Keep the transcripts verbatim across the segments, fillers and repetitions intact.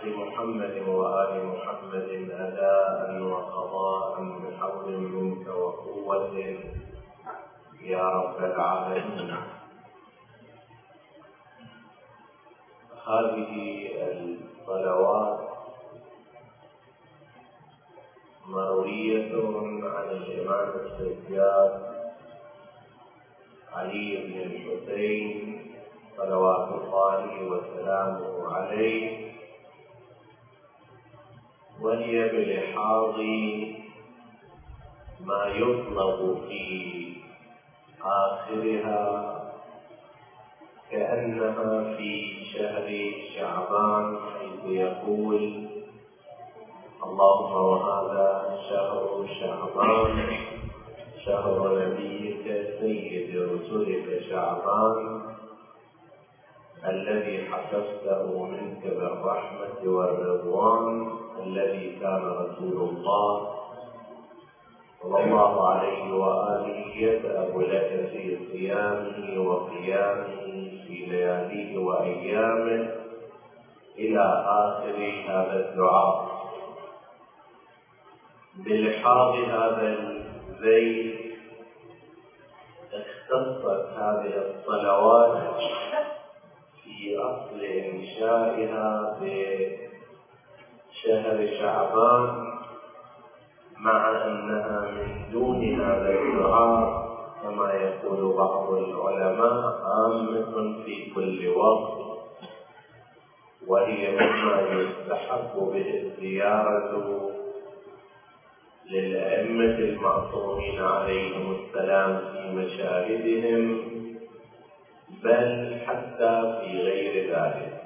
محمد وآل محمد أداء وقضاء بحول منك وقوة يا رب العالمين. هذه الصلوات مروية عن الإمام السجاد علي بن الحسين صلوات الله وسلامه عليه، وهي بلحاظ ما يطلب في آخرها كأنها في شهر شعبان، حيث يقول: اللهم وهذا شهر شعبان شهر نبيك سيد رسلك شعبان الذي حفظته منك بالرحمة والرضوان، الذي كان رسول الله صلى الله عليه وآله يذهب لك في صيامه وقيامه في لياليه وأيامه إلى آخر هذا الدعاء. بلحاظ هذا الزيت اختصت هذه الصلوات في أصل إنشائها بشهر شعبان، مع أنها من دون هذا الدعاء كما يقول بعض العلماء عامة في كل وقت، وهي مما يستحق به الزيارة للأئمة المعصومين عليهم السلام في مشاهدهم، بل حتى في غير ذلك.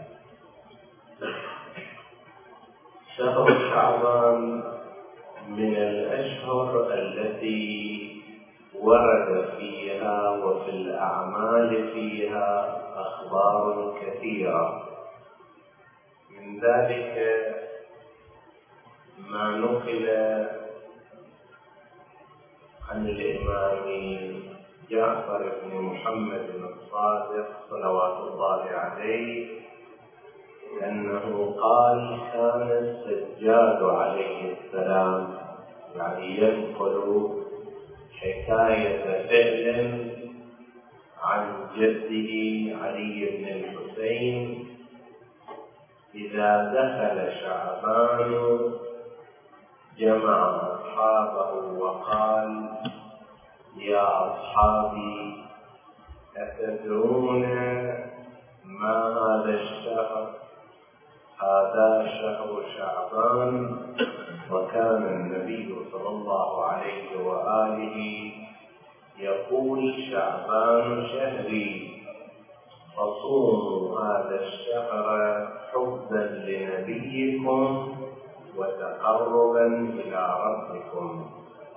شهر شعبان من الأشهر التي ورد فيها وفي الأعمال فيها أخبار كثيرة، من ذلك ما نقل عن الإمام جعفر بن محمد الصادق صلوات الله عليه أنه قال: كان السجاد عليه السلام، يعني ينقل حكاية فعل عن جده علي بن الحسين، إذا دخل شعبان جمع أصحابه وقال: يا أصحابي، أتدرون ما هذا الشهر؟ هذا شهر شعبان، وكان النبي صلى الله عليه وآله يقول: شعبان شهري، فصوموا هذا الشهر حبا لنبيكم وتقربا إلى ربكم.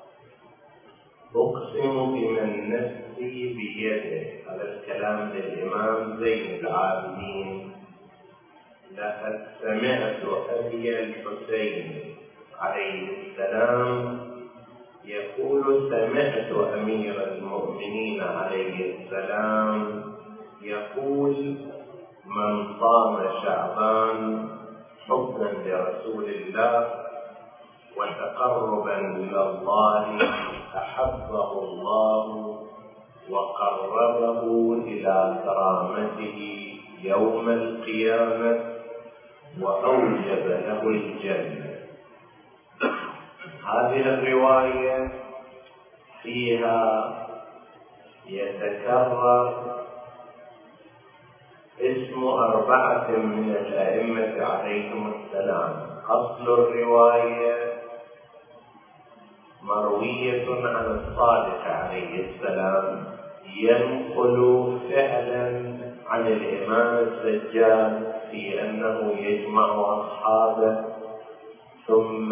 أقسم بمن نفسي بيده، هذا الكلام للإمام زين العابدين، لقد سمعت أبي الحسين عليه السلام يقول: سمعت أمير المؤمنين عليه السلام يقول: من صام شعبان حبا لرسول الله وتقربا إلى الله أحبه الله وقربه إلى كرامته يوم القيامة وأوجب له الجنة. هذه الرواية فيها يتكرر اسم أربعة من الأئمة عليهم السلام. أصل الرواية مروية عن الصادق عليه السلام، ينقل فعلا عن الإمام السجاد في أنه يجمع أصحابه، ثم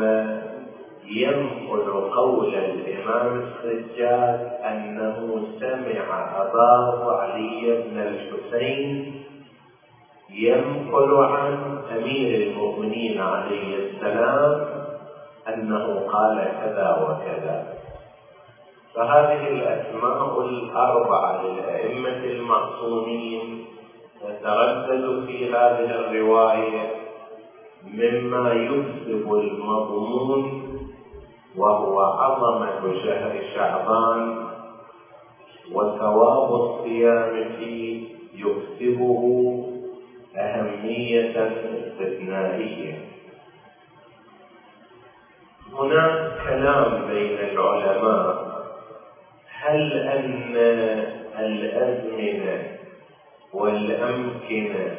ينقل قول الإمام السجاد أنه سمع أباه علي بن الحسين ينقل عن أمير المؤمنين عليه السلام أنه قال كذا وكذا. فهذه الأسماء الأربعة للأئمة المعصومين تتردد في هذه الرواية، مما يكسب المضمون وهو عظمة شهر شعبان وثواب الصيام فيه يكسبه أهمية استثنائية. هناك كلام بين العلماء هل أن الأزمنة والأمكنة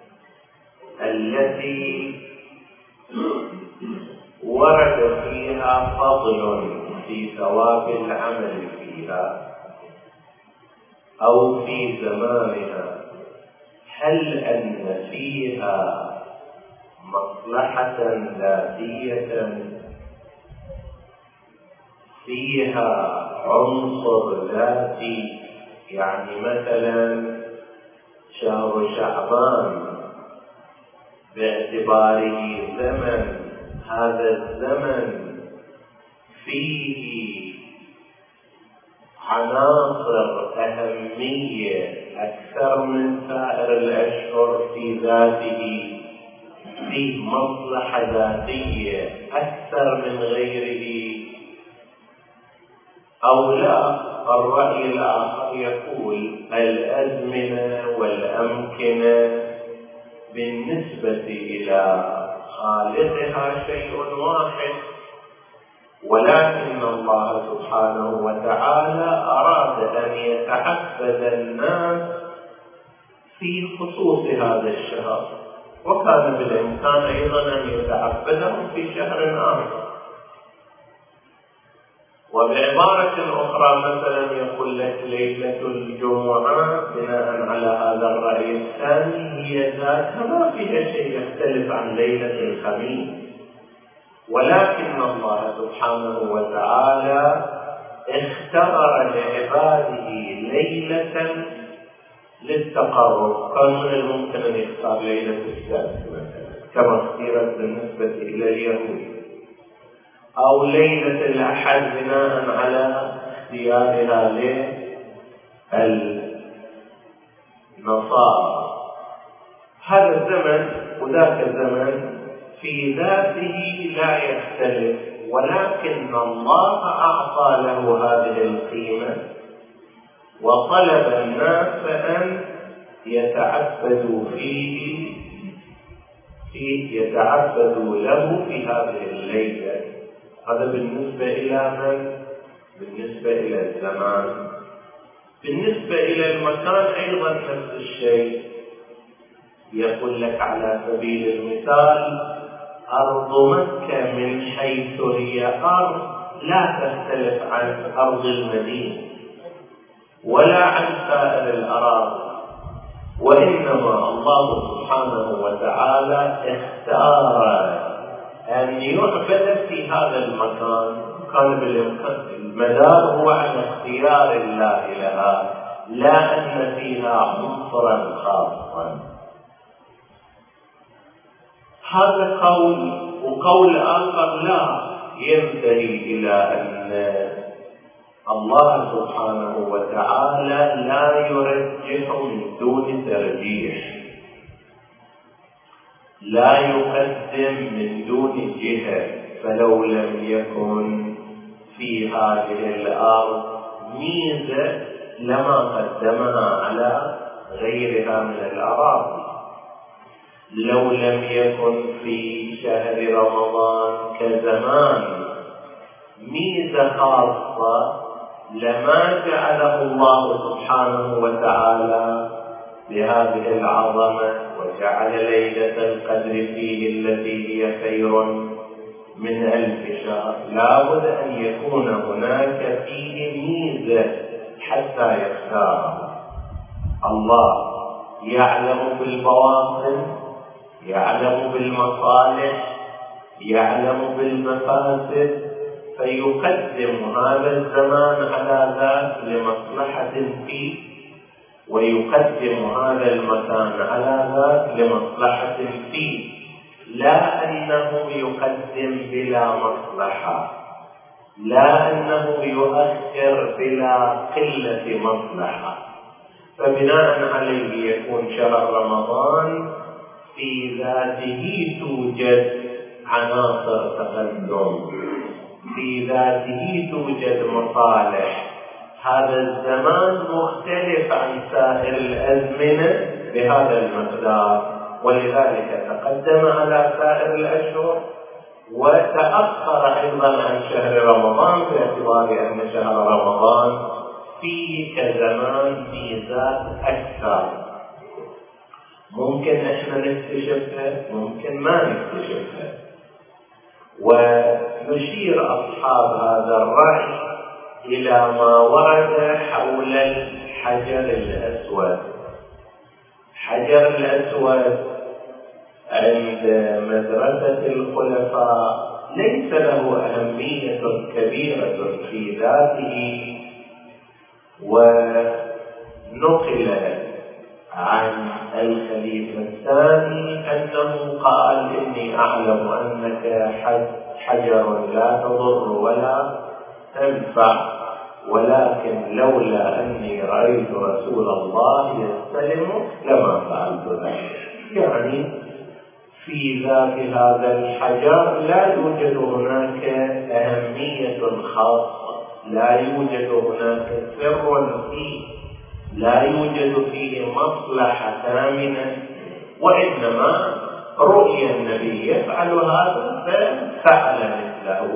التي ورد فيها فضل في ثواب العمل فيها أو في زمانها هل أن فيها مصلحة ذاتية، فيها عنصر ذاتي؟ يعني مثلا شهر شعبان باعتباره زمن، هذا الزمن فيه عناصر أهمية أكثر من سائر الأشهر في ذاته، فيه مصلحة ذاتية أكثر من غيره، أو لا؟ الرأي الآخر يقول الأزمنة والأمكنة بالنسبة إلى خالقها شيء واحد، ولكن الله سبحانه وتعالى أراد أن يتعبد الناس في خصوص هذا الشهر، وكان بالإمكان أيضا أن يتعبدهم في شهر آخر. وبعبارة أخرى مثلا يقول لك ليلة الجمعة بناء على هذا الرأي الثاني هي ذاتها ما فيها شيء يختلف عن ليلة الخميس، ولكن الله سبحانه وتعالى اختار لعباده ليلة للتقرب. كان من الممكن أن يختار ليلة السبت مثلا كما اختيرت بالنسبة إلى اليهود، أو ليلة الأحد بناء على اختيارها للنصارى. هذا الزمن وذاك الزمن في ذاته لا يختلف، ولكن الله أعطى له هذه القيمة وطلب الناس أن يتعبدوا فيه فيه يتعبدوا له في هذه الليلة. هذا بالنسبة إلى من؟ بالنسبة إلى الزمان. بالنسبة إلى المكان أيضا نفس الشيء. يقول لك على سبيل المثال أرض مكة من حيث هي أرض لا تختلف عن أرض المدينة ولا عن سائر الأراضي، وإنما الله سبحانه وتعالى اختار أن يعبد في هذا المكان. كان بالإمكان المدار هو عن اختيار الله لها، لا أن فيها عنصرا خاصا. هذا قول، وقول آخر لا ينتهي إلى أن الله سبحانه وتعالى لا يرجح من دون ترجيح، لا يقدم من دون جهة، فلو لم يكن في هذه الأرض ميزة لما قدمها على غيرها من الأراضي. لو لم يكن في شهر رمضان كزمان ميزة خاصة لما جعله الله سبحانه وتعالى بهذه العظمة وجعل ليلة القدر فيه التي هي خير من ألف شهر. لا بد أن يكون هناك فيه ميزة حتى يختار. الله يعلم بالبواطن، يعلم بالمصالح، يعلم بالمفاسد، فيقدم هذا الزمان على ذاك لمصلحة فيه، ويقدم هذا المكان على ذاك لمصلحة فيه، لا أنه يقدم بلا مصلحة، لا أنه يؤخر بلا قلة مصلحة. فبناء عليه يكون شهر رمضان في ذاته توجد عناصر تقدم، في ذاته توجد مصالح. هذا الزمان مختلف عن سائر الأزمنة بهذا المقدار، ولذلك تقدم على سائر الأشهر وتأخر أيضا عن شهر رمضان، باعتبار أن شهر رمضان فيه كزمان ميزات أكثر. ممكن إحنا نكتشفها، ممكن ما نكتشفها. ونشير أصحاب هذا الرأي إلى ما ورد حول الحجر الأسود. حجر الأسود عند مدرسة الخلفاء ليس له أهمية كبيرة في ذاته، ونقل عن الخليفة الثاني أنه قال: إني أعلم أنك حجر لا تضر ولا تنفع، ولكن لولا أني رأيت رسول الله يستلمك لما فعلت ذلك. يعني في ذات هذا الحجر لا يوجد هناك أهمية خاصة، لا يوجد هناك سر فيه، لا يوجد فيه مصلحة ثامنة، وإنما رؤيا النبي يفعل هذا ففعل مثله.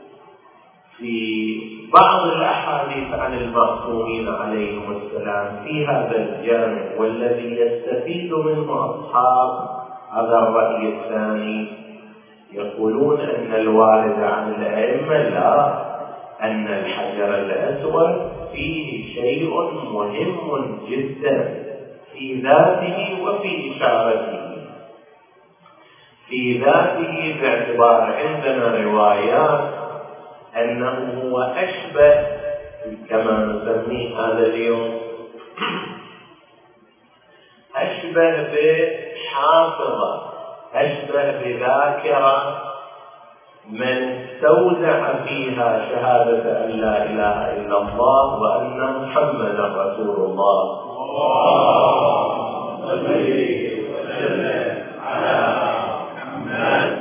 في بعض الأحاديث عن المعصومين عليهم السلام في هذا الجانب، والذي يستفيد منه أصحاب هذا الرأي الثاني يقولون أن الوارد عن الأئمة لا، أن الحجر الأسود فيه شيء مهم جدا في ذاته وفي إشارته. في ذاته باعتبار عندنا روايات أنه هو أشبه كما نسميه هذا اليوم أشبه بحافظة، أشبه بذاكرة من استودع فيها شهادة أن لا إله إلا الله وأن محمدا رسول الله. اللهم صل وسلم على محمد.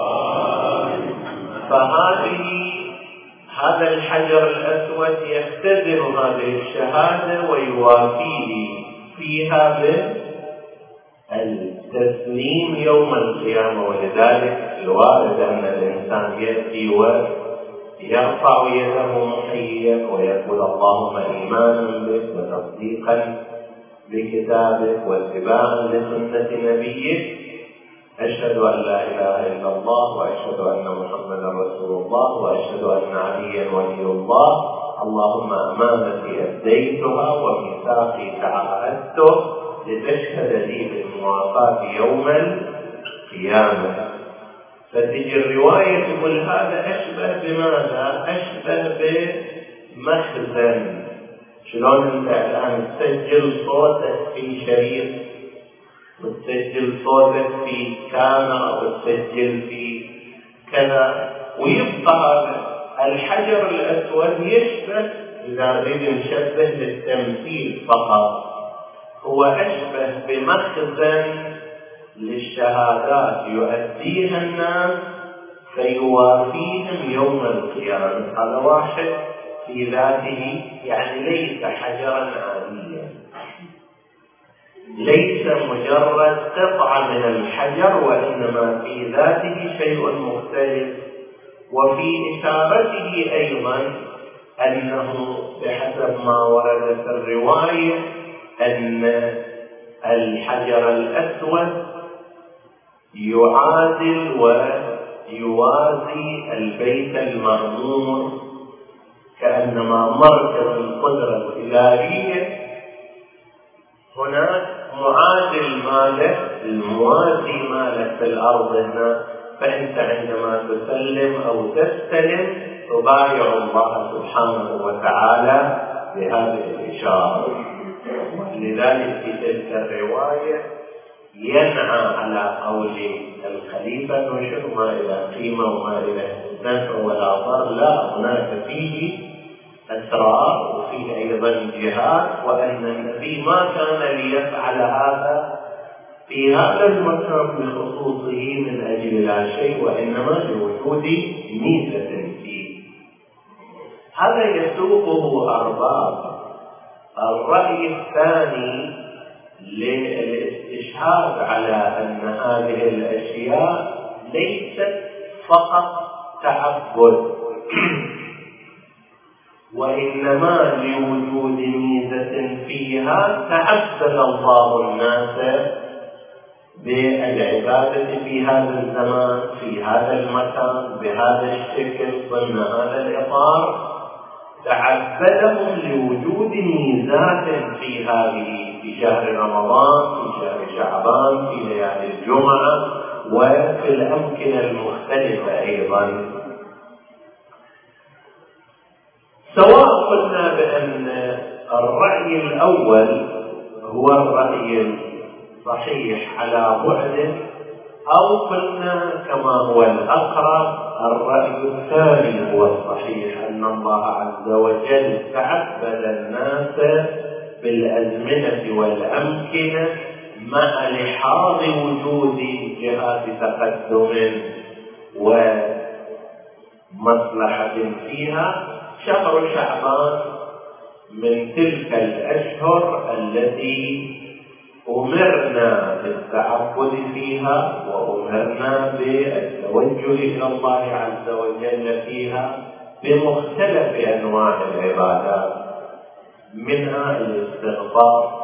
فهذه هذا الحجر الأسود يختزل هذه الشهادة ويوافيه فيها بالتسليم يوم القيامة. ولذلك الوارد أن الإنسان يأتي ويرفع يده محيا ويقول: اللهم إيمانا بك وتصديقا بكتابك واتباعا لسنة نبيك، أشهد أن لا إله إلا الله وأشهد أن محمدا رسول الله وأشهد أن عليا ولي الله. اللهم أمانتي أديتها وميثاقي تعاهدته لتشهد لي بالموافاة يوم القيامة. فتجي الرواية تقول هذا أشبه بماذا؟ أشبه بمخزن. شلون أنت الآن تسجل صوتك في شريط وتسجل صوتك في كاميرا وتسجل في كذا، ويبقى هذا الحجر الأسود يشبه، إذا نريد نشبه للتمثيل فقط، هو أشبه بمخزن للشهادات يؤديها الناس فيوافيهم يوم القيامة. هذا واحد في ذاته يعني ليس حجرا عاديا، ليس مجرد قطعة من الحجر، وإنما في ذاته شيء مختلف. وفي إشارته أيضا أنه بحسب ما ورد في الرواية أن الحجر الأسود يعادل ويوازي البيت المعمور، كأنما مركز القدرة الإلهية هناك معادل ماله، الموازي ماله في الأرض هنا. فأنت عندما تسلم أو تستلم تبايع الله سبحانه وتعالى بهذه الإشارة. ولذلك في تلك الرواية ينعى على قول الخليفة نشر ما إلى قيمة وما إلى نفع ولا ضر، لا، هناك فيه أسرار وفيه أيضا جهات، وأن النبي ما كان ليفعل هذا في هذا المكان بخصوصه من أجل لا شيء، وإنما لوجود ميزة فيه. هذا يسوقه أرباب الرأي الثاني للاستشهاد على أن هذه الأشياء ليست فقط تعبد، وإنما لوجود ميزة فيها تعبد الله الناس بالعبادة في هذا الزمان في هذا المكان بهذا الشكل ضمن هذا الإطار. تعبدهم لوجود ميزات في هذه في شهر رمضان في شهر شعبان في ليالي الجمعة وفي الأمكنة المختلفة أيضا. سواء قلنا بأن الرأي الأول هو الرأي الصحيح على بعد، أو قلنا كما هو الأقرب الرأي الثاني هو الصحيح، أن الله عز وجل تعبد الناس بالأزمنة والأمكنة مع لحاظ وجود جهات تقدم ومصلحة فيها. شهر شعبان من تلك الأشهر التي أمرنا بالتعبد فيها وأمرنا بالتوجه إلى الله عز وجل فيها بمختلف أنواع العبادات، منها الاستغفار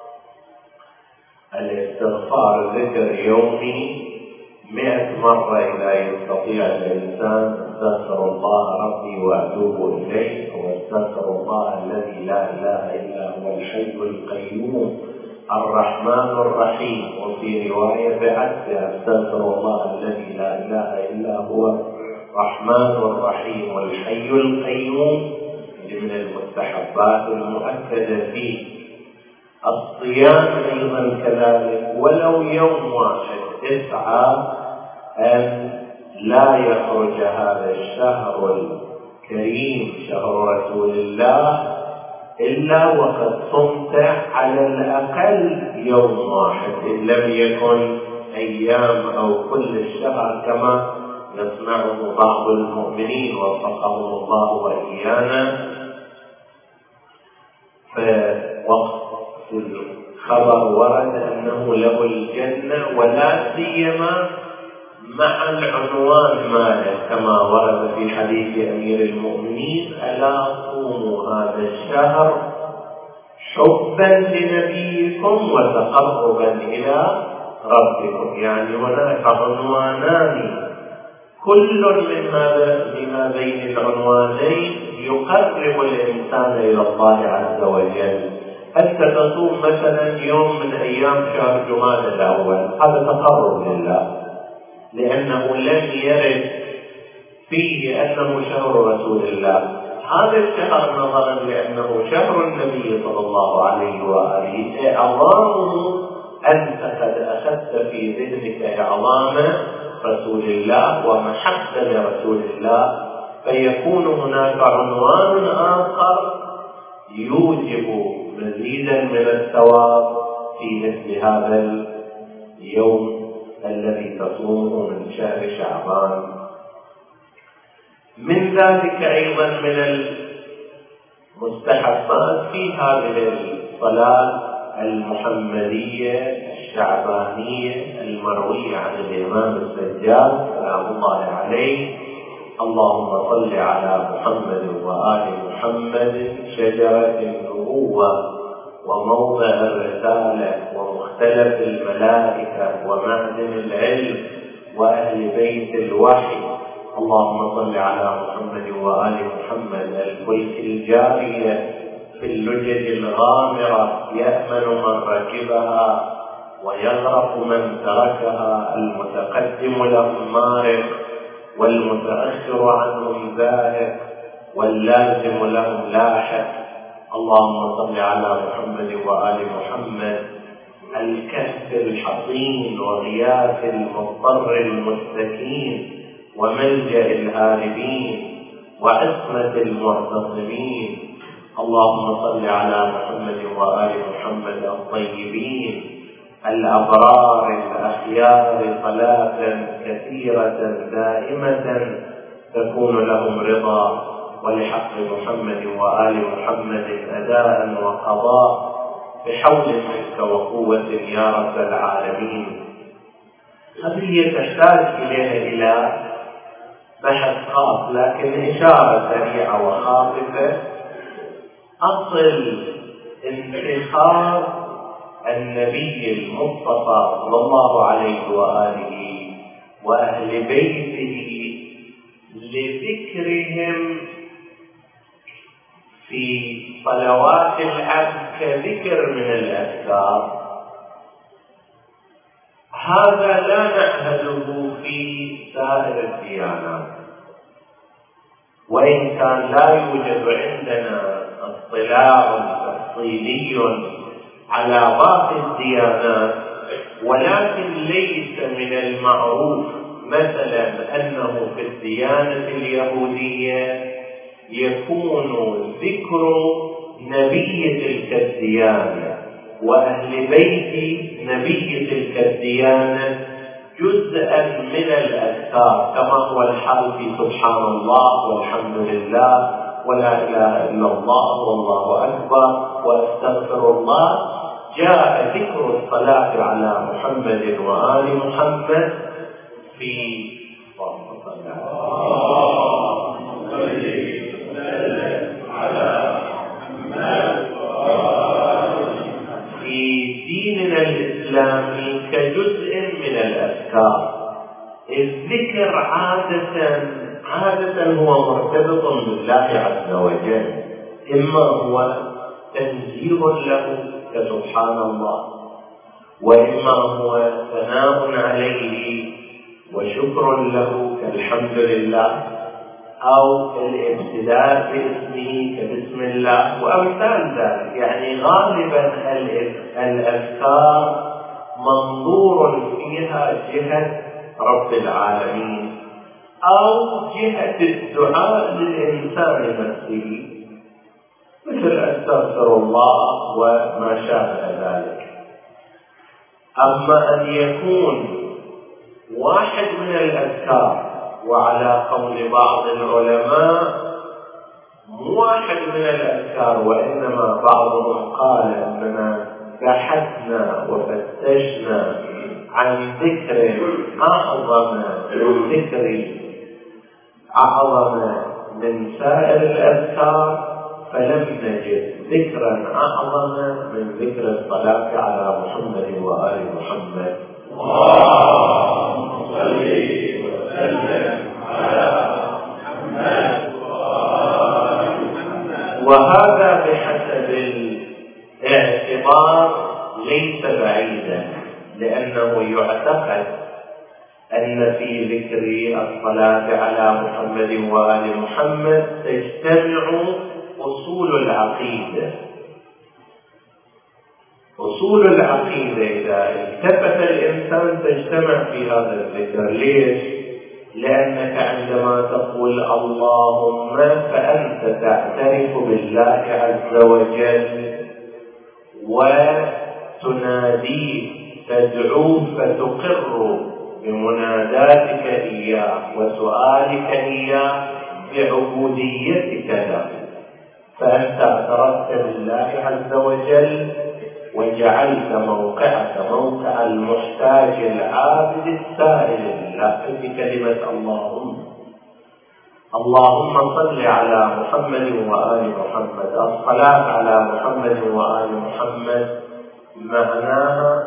الاستغفار ذكر يومي مئة مرة إذا يستطيع الإنسان. استغفر الله ربي وأتوب إليه، واستغفر الله الذي لا إله إلا هو الحي القيوم الرحمن الرحيم. وفي رواية بعد استغفر الله الذي لا إله إلا هو الرحمن الرحيم والحي القيوم. من المستحبات المؤكدة فيه الصيام أيضا كذلك، ولو يوم واحد اسعى أن لا يخرج هذا الشهر الكريم شهر رسول الله إلا وقد صمت على الأقل يوم واحد، إن لم يكن أيام أو كل الشهر كما يصنعه بعض المؤمنين وفقهم الله وإيانا. فوقت الخبر ورد أنه له الجنة، ولا سيما مع العنوان ماله كما ورد في حديث أمير المؤمنين: ألا صوموا هذا الشهر حبا لنبيكم وتقربا إلى ربكم. يعني هناك عنوانان كل من هذا بما بين العنوانين يقرب الإنسان إلى الله عز وجل. حتى تصوم مثلا يوم من أيام شهر جمادى الأول، هذا تقرب لله، لأنه لم يرد فيه أنه شهر رسول الله. هذا الشهر نظرا لأنه شهر النبي صلى الله عليه وآله إعظامه أنت قد أخذت في ذهنك إعظام رسول الله ومحبة لرسول الله، فيكون هناك عنوان آخر يوجب مزيدا من الثواب في مثل هذا اليوم الذي تصومه من شهر شعبان. من ذلك أيضا من المستحبات في هذه الصلاة المحمدية الشعبانية المروية عن الإمام السجاد سلام الله عليه: اللهم صل على محمد وآل محمد شجرة النبوة وموضع الرسالة ومختلف الملائكة ومعدن العلم وأهل بيت الوحي. اللهم صل على محمد وآل محمد الفلك الجارية في اللجج الغامرة يأمن من ركبها ويغرق من تركها، المتقدم لهم مارق والمتأخر عنهم ذاهب واللازم لهم لاحق. اللهم صل على محمد وآل محمد الكهف الحصين وغياث المضطر المستكين وملجأ الهاربين وعصمة المعتصمين. اللهم صل على محمد وآل محمد الطيبين الأبرار الأخيار صلاة كثيرة دائمة تكون لهم رضا، ولحق محمد وآل محمد أداء وقضاء بحول منك وقوة يا رب العالمين. هذه تحتاج إليها إلى بحث خاص، لكن إشارة سريعة وخاطفة. أصل انتخاب النبي المصطفى صلى الله عليه وآله وأهل بيته لذكرهم في صلوات العبد كذكر من الأذكار، هذا لا نعهده في سائر الديانات، وإن كان لا يوجد عندنا اطلاع تفصيلي على باقي الديانات، ولكن ليس من المعروف مثلا أنه في الديانة اليهودية يكون ذكر نبي تلك الديانة وأهل بيت نبي تلك الديانة جزءا من الأذكار، كما هو الحال في سبحان الله والحمد لله ولا إله إلا الله والله أكبر وأستغفر الله. جاء ذكر الصلاة على محمد وآل محمد في في ديننا الإسلامي كجزء من الأذكار. الذكر عادة عادة هو مرتبط بالله عز وجل، إما هو تنزيه له كسبحان الله، وإما هو ثناء عليه وشكر له كالحمد لله، أو الابتداء باسمه كبسم الله وأمثال ذلك. يعني غالبا الأذكار منظور فيها جهة رب العالمين أو جهة الدعاء للإنسان نفسه، مثل أستغفر الله وما شابه ذلك. أما أن يكون واحد من الأذكار، وعلى قول بعض العلماء مو واحد من الأذكار، وإنما بعضهم قال أننا بحثنا وفتشنا عن ذكر أعظم من ذكر أعظم من سائر الأذكار، فلم نجد ذكرا أعظم من ذكر الصلاة على محمد وآل محمد. اللهم صل وسلم على محمد وآل محمد. وهذا بحسب الاعتبار ليس بعيدا، لأنه يعتقد أن في ذكر الصلاة على محمد وآل محمد تجتمع أصول العقيدة. أصول العقيدة إذا التفت الإنسان تجتمع في هذا الذكر. ليش؟ لأنك عندما تقول اللهم فأنت تعترف بالله عز وجل وتناديه، تدعوه فتقر بمناداتك إياه وسؤالك إياه بعبوديتك له، فأنت اعترفت بالله عز وجل وجعلت موقعك موقع المحتاج العابد السائل لله بكلمة اللهم. اللهم صل على محمد وآل محمد. الصلاة على محمد وآل محمد معناها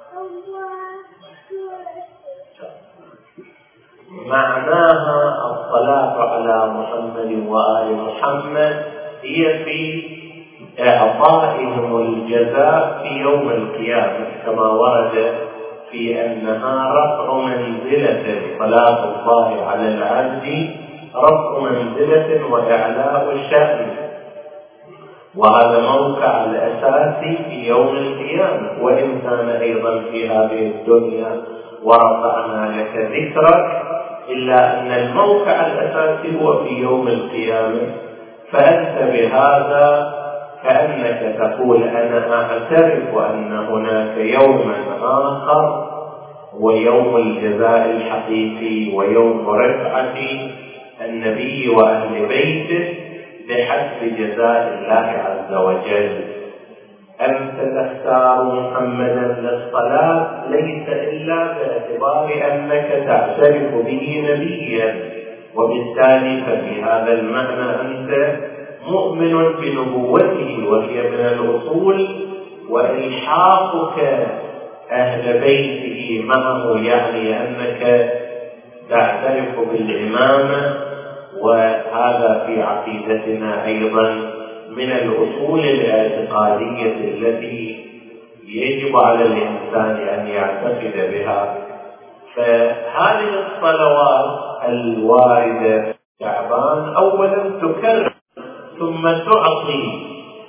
معناها الصلاة على محمد وآل محمد هي في إعطائهم الجزاء في يوم القيامة، كما ورد في أنها رفع منزلة. صلاة الله على العبد رفع منزلة وإعلاء الشأن، وهذا موقع الأساسي في يوم القيامة. وإن كان أيضا في هذه الدنيا ورفعنا لك ذكرك، إلا أن الموقع الأساسي هو في يوم القيامة. فأنت بهذا كأنك تقول أنا أعترف أن هناك يوما آخر ويوم الجزاء الحقيقي ويوم رفعة النبي وأهل بيته بحسب جزاء الله عز وجل. أنت تختار محمدا للصلاة ليس إلا باعتبار أنك تعترف به نبيا، وبالتالي ففي هذا المعنى أنت مؤمن بنبوته وهي من الأصول، وإلحاقك أهل بيته معه يعني أنك تعترف بالإمامة، وهذا في عقيدتنا أيضا من الأصول الاعتقادية التي يجب على الإنسان أن يعتقد بها. فهذه الصلوات الواردة في شعبان أولا تكرر ثم تعطي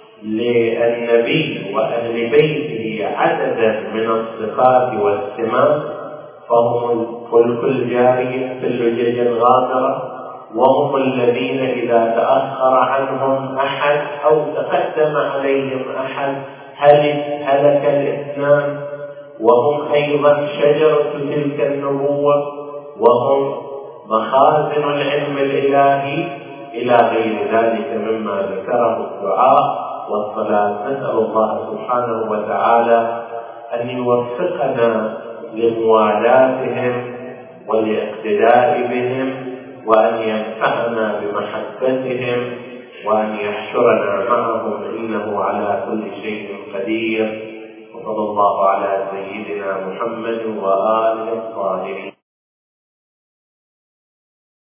للنبي وأهل بيته عددا من الصفات والسمات، فهم الفلك الجاري في اللجج الغامرة، وهم الذين إذا تأخر عنهم أحد أو تقدم عليهم أحد هلك الاثنان، وهم أيضا شجرة تلك النبوة، وهم مخازن العلم الإلهي إلى غير ذلك مما ذكره الدعاء والصلاة. نسأل الله سبحانه وتعالى أن يوفقنا لموالاتهم والاقتداء بهم، وأن ينفعنا بمحبتهم، وأن يحشرنا معهم إنه على كل شيء قدير. وصلى الله على سيدنا محمد وآله الطاهرين.